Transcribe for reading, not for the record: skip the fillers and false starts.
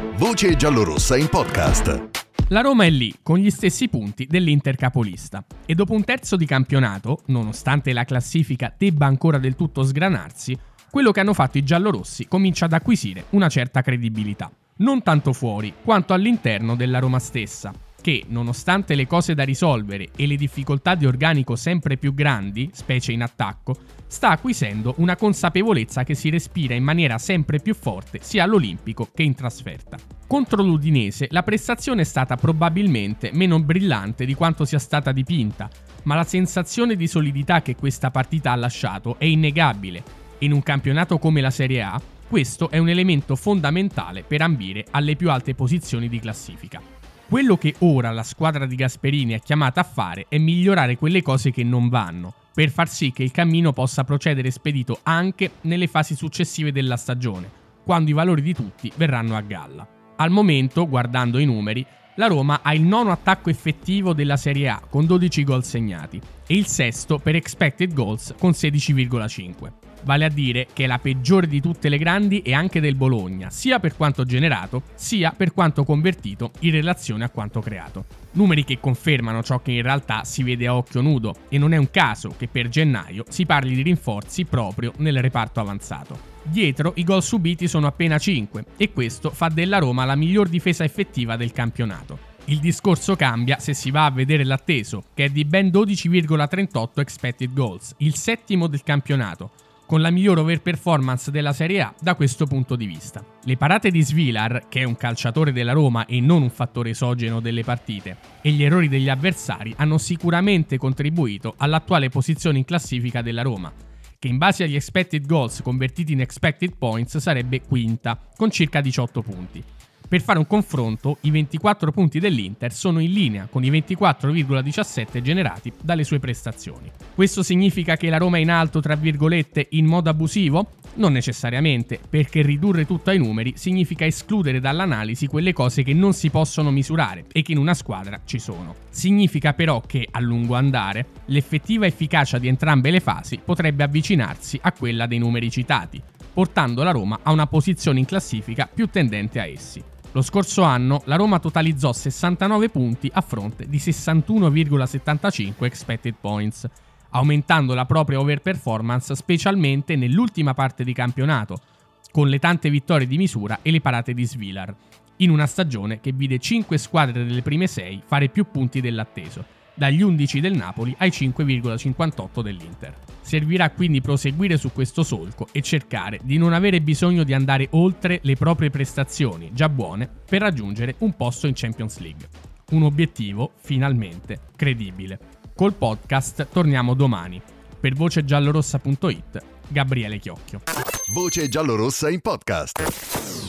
Voce giallorossa in podcast. La Roma è lì, con gli stessi punti dell'Inter capolista. E dopo un terzo di campionato, nonostante la classifica debba ancora del tutto sgranarsi, quello che hanno fatto i giallorossi comincia ad acquisire una certa credibilità. Non tanto fuori, quanto all'interno della Roma stessa, che, nonostante le cose da risolvere e le difficoltà di organico sempre più grandi, specie in attacco, sta acquisendo una consapevolezza che si respira in maniera sempre più forte sia all'Olimpico che in trasferta. Contro l'Udinese la prestazione è stata probabilmente meno brillante di quanto sia stata dipinta, ma la sensazione di solidità che questa partita ha lasciato è innegabile. In un campionato come la Serie A, questo è un elemento fondamentale per ambire alle più alte posizioni di classifica. Quello che ora la squadra di Gasperini è chiamata a fare è migliorare quelle cose che non vanno, per far sì che il cammino possa procedere spedito anche nelle fasi successive della stagione, quando i valori di tutti verranno a galla. Al momento, guardando i numeri, la Roma ha il nono attacco effettivo della Serie A con 12 gol segnati e il sesto per expected goals con 16,5. Vale a dire che è la peggiore di tutte le grandi e anche del Bologna, sia per quanto generato, sia per quanto convertito in relazione a quanto creato. Numeri che confermano ciò che in realtà si vede a occhio nudo, e non è un caso che per gennaio si parli di rinforzi proprio nel reparto avanzato. Dietro i gol subiti sono appena 5 e questo fa della Roma la miglior difesa effettiva del campionato. Il discorso cambia se si va a vedere l'atteso, che è di ben 12,38 expected goals, il settimo del campionato, con la miglior overperformance della Serie A da questo punto di vista. Le parate di Svilar, che è un calciatore della Roma e non un fattore esogeno delle partite, e gli errori degli avversari hanno sicuramente contribuito all'attuale posizione in classifica della Roma, che in base agli expected goals convertiti in expected points sarebbe quinta, con circa 18 punti. Per fare un confronto, i 24 punti dell'Inter sono in linea con i 24,17 generati dalle sue prestazioni. Questo significa che la Roma è in alto, tra virgolette, in modo abusivo? Non necessariamente, perché ridurre tutto ai numeri significa escludere dall'analisi quelle cose che non si possono misurare e che in una squadra ci sono. Significa però che, a lungo andare, l'effettiva efficacia di entrambe le fasi potrebbe avvicinarsi a quella dei numeri citati, portando la Roma a una posizione in classifica più tendente a essi. Lo scorso anno la Roma totalizzò 69 punti a fronte di 61,75 expected points, aumentando la propria overperformance specialmente nell'ultima parte di campionato, con le tante vittorie di misura e le parate di Svilar, in una stagione che vide 5 squadre delle prime 6 fare più punti dell'atteso, dagli 11 del Napoli ai 5,58 dell'Inter. Servirà quindi proseguire su questo solco e cercare di non avere bisogno di andare oltre le proprie prestazioni, già buone, per raggiungere un posto in Champions League. Un obiettivo, finalmente, credibile. Col podcast torniamo domani. Per vocegiallorossa.it, Gabriele Chiocchio. Voce giallorossa in podcast.